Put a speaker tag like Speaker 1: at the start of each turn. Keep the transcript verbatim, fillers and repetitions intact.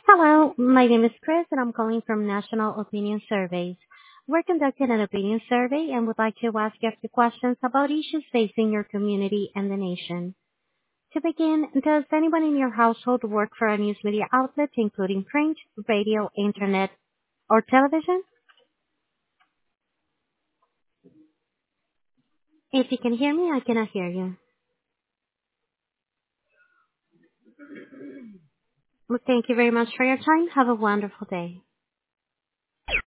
Speaker 1: Hello, my name is Chris and I'm calling from National Opinion Surveys. We're conducting an opinion survey and would like to ask you a few questions about issues facing your community and the nation. To begin, does anyone in your household work for a news media outlet, including print, radio, internet, or television? If you can hear me, I cannot hear you. Well, thank you very much for your time. Have a wonderful day.